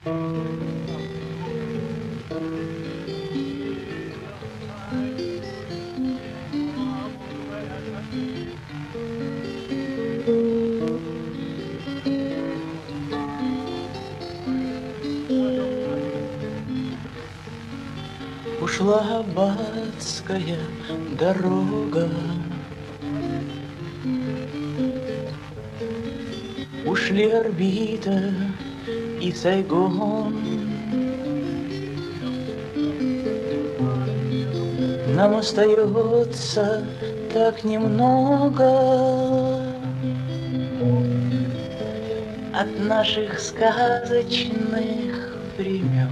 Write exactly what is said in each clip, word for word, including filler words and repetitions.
Ушла аббатская дорога, ушли орбита и Сайгон. Нам остается так немного от наших сказочных времен.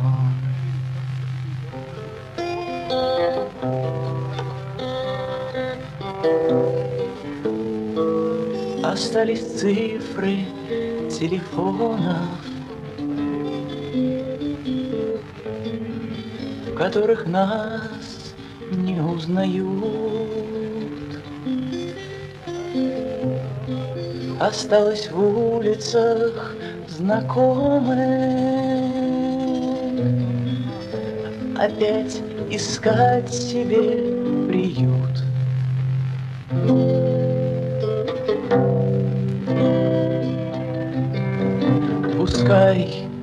Остались цифры телефонов, в которых нас не узнают. Осталось в улицах знакомых опять искать себе приют. Пускай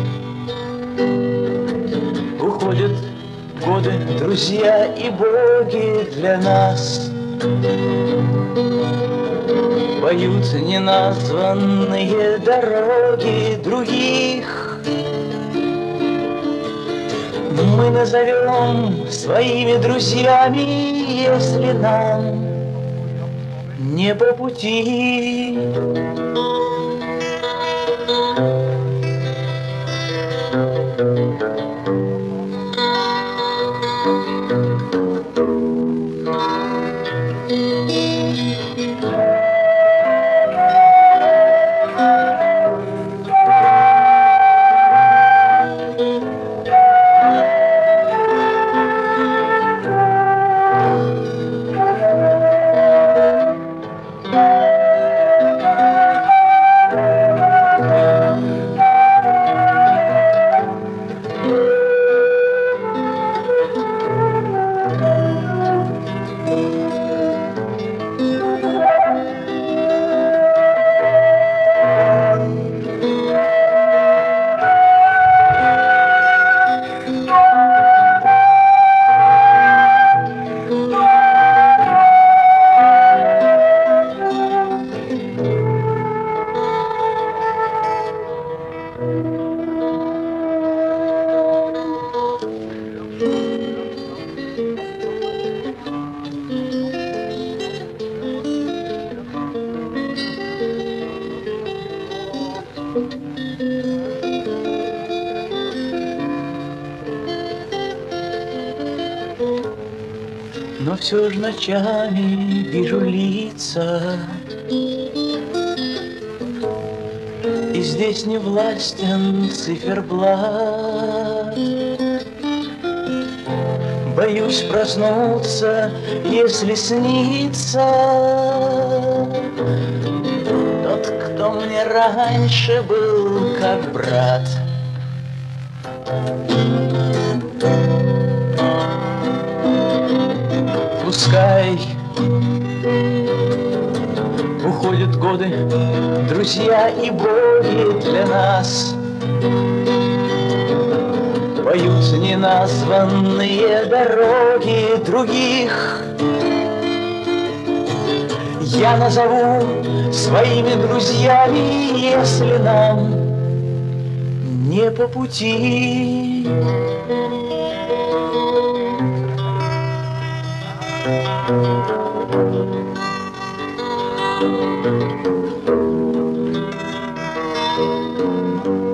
уходят годы, друзья и боги для нас поют неназванные дороги других. Мы назовем своими друзьями, если нам не по пути. Но все ж ночами вижу лица, и здесь не властен циферблат. Боюсь проснуться, если снится тот, кто мне раньше был как брат. Пускай уходят годы, друзья и боги для нас поют неназванные дороги других. Я назову своими друзьями, если нам не по пути. Thank you.